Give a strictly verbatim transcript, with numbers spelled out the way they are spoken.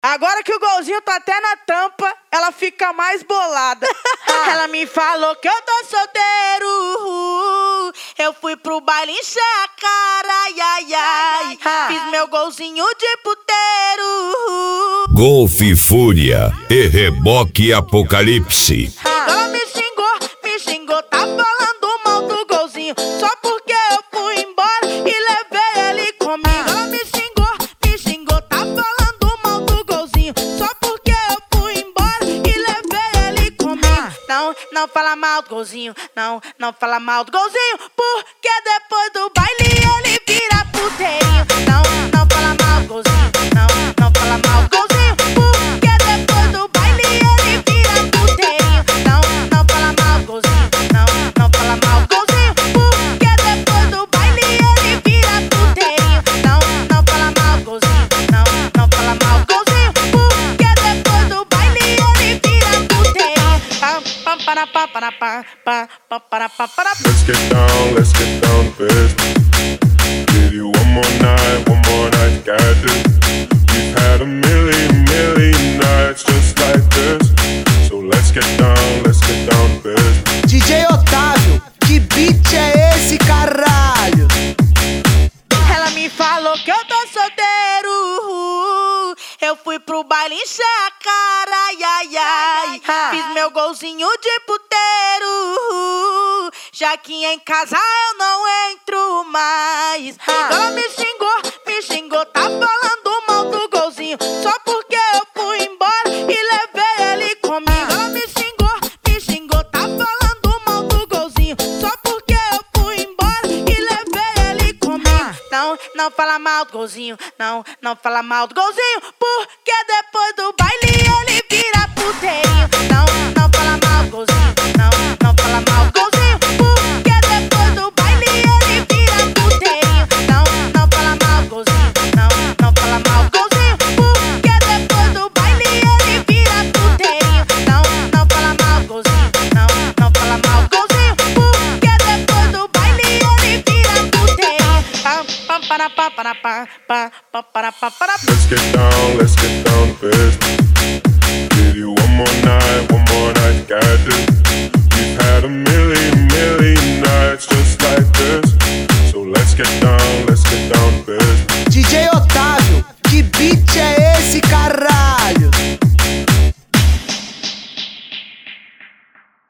Agora que o golzinho tá até na tampa, ela fica mais bolada. Ela me falou que eu tô solteiro. Eu fui pro baile encher a cara, ai, ai, ai. Fiz meu golzinho de puteiro. Golfe Fúria e Reboque Apocalipse. Ela me xingou, me xingou, tá falando mal do golzinho. Só porque eu fui embora e levei ele comigo. Ela me xingou, me xingou, tá falando mal do golzinho. Só porque eu fui embora e levei ele comigo. Não, não fala mal do golzinho, não, não fala mal do golzinho. Porque depois do baile ele vira puteirinho. Não, não fala mal do golzinho, não, não fala mal do golzinho. Porque depois do baile ele vira puteirinho. Não, não fala mal do golzinho, não, não fala mal do golzinho. Porque depois do baile ele vira puteirinho. Não, não fala mal do golzinho, não, não fala mal do golzinho. Porque depois do baile ele vira puteirinho. Pam, pam, para, pam, para, pam, pam, pam, para, pam, para. Let's get down, let's get down to business. Give you one more night, one more night, got this. We've had a million, million nights just like this. So let's get down, let's get down to business. D J Otávio, que beat é esse, caralho? Ela me falou que eu tô solteiro. Eu fui pro baile encher a cara, ai, ai, ai. Fiz meu golzinho de puteiro. Já que em casa eu não entro mais. Ela me xingou, me xingou, tá falando mal do golzinho. Só porque eu fui embora e levei ele comigo. Ela me xingou, me xingou, tá falando mal do golzinho. Só porque eu fui embora e levei ele comigo. Não, não fala mal do golzinho, não, não fala mal do golzinho. Porque depois do baile ele vira puteirinho. Não, não fala mal do golzinho, não, não fala mal do golzinho. Porque depois do baile ele vira puteirinho. Não, não fala mal do golzinho, não, não fala mal do golzinho. Porque depois do baile ele vira puteirinho. Não, não fala mal do golzinho, não, não fala mal do golzinho. Porque depois do baile ele vira puteirinho. Pam, pam, para, pam, para, pam, pam, pam, para, pam, para. Let's get down, let's get down to business. Give you one more night, one more night, got this. We've had a million